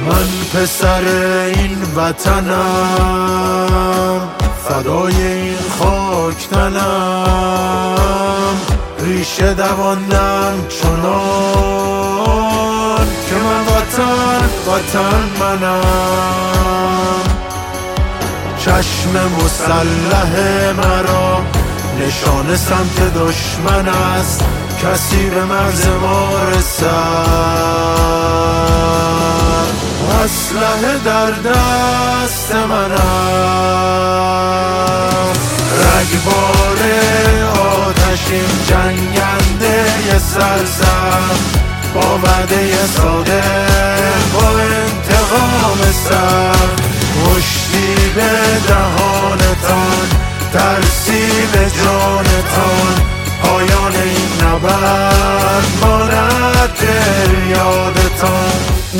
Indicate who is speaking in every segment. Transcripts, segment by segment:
Speaker 1: من پسر این وطنم، فدای این خاک تنم، ریشه دواندم چنان که من وطن منم. چشم مسلح مرا نشان سمت دشمن است، کسی به مرز ما رسد، اسلحه در دست من است. رگبار آتشین جنگنده سرزم، با وعده صادق، با انتقام سخت، مشتی به دهانتان، ترسی به جانتان، پایان این نبرد ماند یادتان.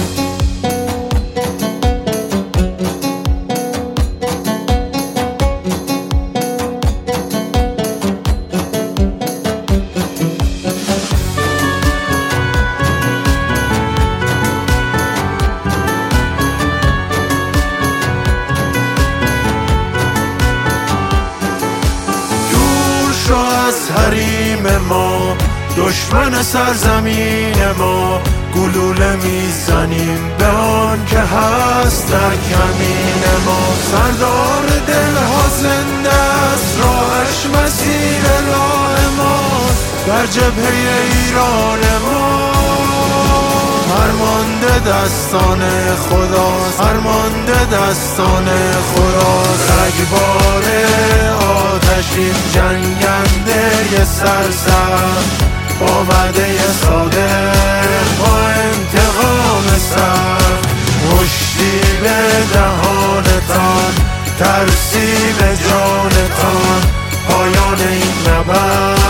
Speaker 1: از حریم ما، دشمن سرزمین ما، گلوله میزنیم به آن که هست در کمین ما. سردار دلها زنده است، راهش مسیر راه ماست، در جبهه ایران ما فرمانده دستان خداست، فرمانده دستان خداست. رگبار آتشین جنگنده سرزم، با وعده صادق، با انتقام سخت، مشتی به دهانتان، ترسی به جانتان، پایان این نبرد